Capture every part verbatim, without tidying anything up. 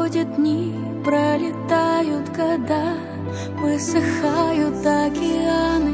Проходят дни, пролетают года, высыхают океаны,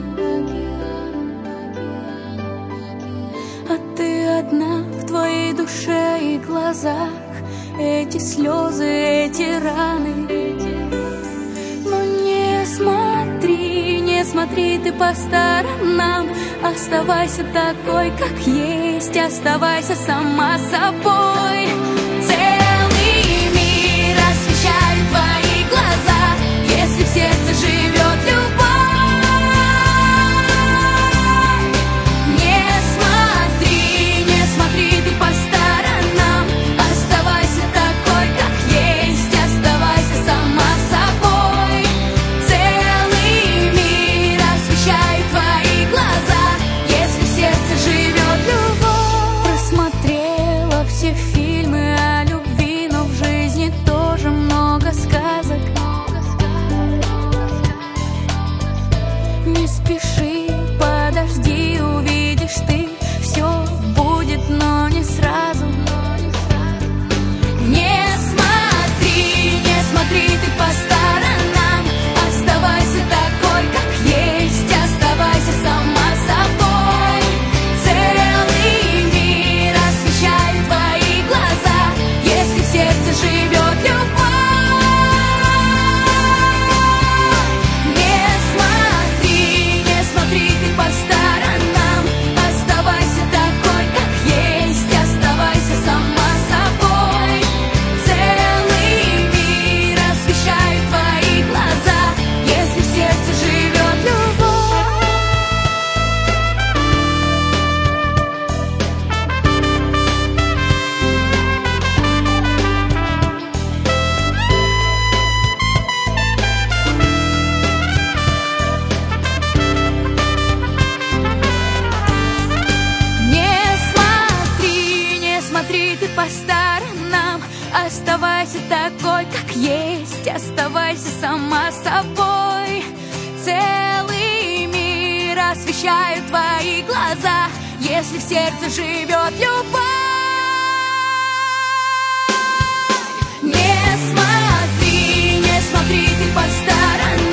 а ты одна в твоей душе и глазах. Эти слезы, эти раны. Но не смотри, не смотри ты по сторонам. Оставайся такой, как есть, оставайся сама собой. Целый мир освещает твои глаза, если в сердце живет любовь. Не смотри, не смотри ты по сторонам. Оставайся такой, как есть, оставайся сама собой. Целый мир освещает твои глаза, если в сердце живет любовь. Просмотрела все фильмы о любви, но в жизни тоже много сказок. Не спеши, подожди, увидишь ты, все будет, но не сразу. Не смотри, не смотри ты по сторонам. Оставайся такой, как есть, оставайся сама собой. Целый мир освещает твои глаза, если в сердце живет любовь. Не смотри, не смотри ты по сторонам. Оставайся такой, как есть, оставайся сама собой. Целый мир освещает твои глаза, если в сердце живет любовь. Не смотри, не смотри ты по сторонам. Оставайся такой, как есть, оставайся сама собой. Целый мир освещает твои глаза, если в сердце живет любовь. Не смотри, не смотри ты по сторонам.